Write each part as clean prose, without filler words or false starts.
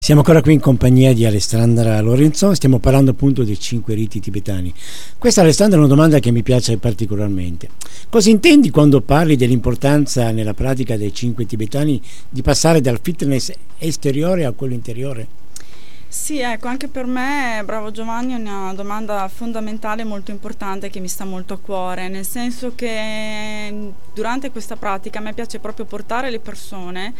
Siamo ancora qui in compagnia di Alessandra Lorenzo, stiamo parlando appunto dei 5 riti tibetani. Questa, Alessandra, è una domanda che mi piace particolarmente. Cosa intendi quando parli dell'importanza nella pratica dei 5 tibetani di passare dal fitness esteriore a quello interiore? Sì, ecco, anche per me, bravo Giovanni, è una domanda fondamentale, molto importante, che mi sta molto a cuore, nel senso che durante questa pratica a me piace proprio portare le persone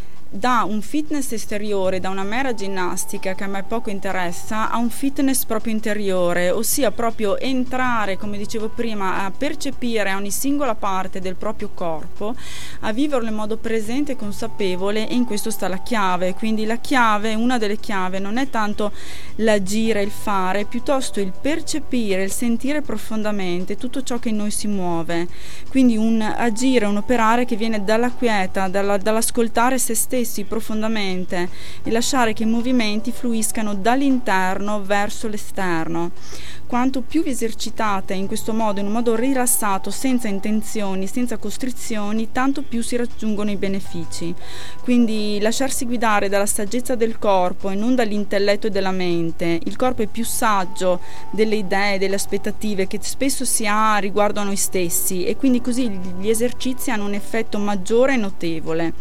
da un fitness esteriore, da una mera ginnastica che a me poco interessa, a un fitness proprio interiore, ossia proprio entrare, come dicevo prima, a percepire ogni singola parte del proprio corpo, a viverlo in modo presente e consapevole, e in questo sta la chiave. Quindi la chiave, una delle chiavi, non è tanto l'agire, il fare, piuttosto il percepire, il sentire profondamente tutto ciò che in noi si muove. Quindi un agire, un operare che viene dalla quieta, dall'ascoltare se stessi profondamente e lasciare che i movimenti fluiscano dall'interno verso l'esterno. Quanto più vi esercitate in questo modo, in un modo rilassato, senza intenzioni, senza costrizioni, tanto più si raggiungono i benefici. Quindi lasciarsi guidare dalla saggezza del corpo e non dall'intelletto e della mente. Il corpo è più saggio delle idee, delle aspettative che spesso si ha riguardo a noi stessi, e quindi così gli esercizi hanno un effetto maggiore e notevole.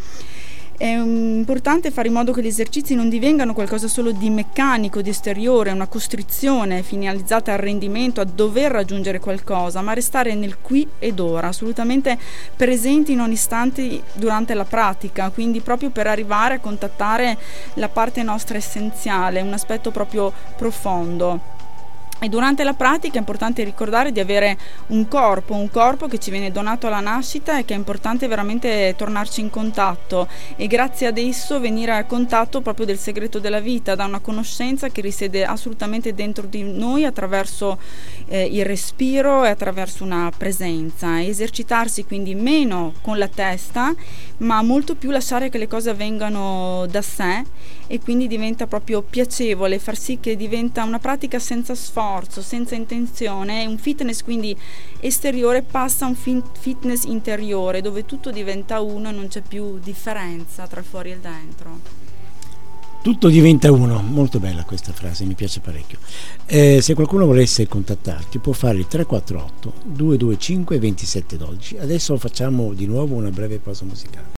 È importante fare in modo che gli esercizi non divengano qualcosa solo di meccanico, di esteriore, una costrizione finalizzata al rendimento, a dover raggiungere qualcosa, ma restare nel qui ed ora, assolutamente presenti in ogni istante durante la pratica, quindi proprio per arrivare a contattare la parte nostra essenziale, un aspetto proprio profondo. E durante la pratica è importante ricordare di avere un corpo che ci viene donato alla nascita e che è importante veramente tornarci in contatto, e grazie ad esso venire a contatto proprio del segreto della vita, da una conoscenza che risiede assolutamente dentro di noi attraverso il respiro e attraverso una presenza. Esercitarsi quindi meno con la testa, ma molto più lasciare che le cose avvengano da sé, e quindi diventa proprio piacevole, far sì che diventa una pratica senza sforzo, senza intenzione. Un fitness quindi esteriore passa a un fitness interiore, dove tutto diventa uno e non c'è più differenza tra il fuori e il dentro. Tutto diventa uno, molto bella questa frase, mi piace parecchio. Se qualcuno volesse contattarti può fare il 348 225 2712. Adesso facciamo di nuovo una breve pausa musicale.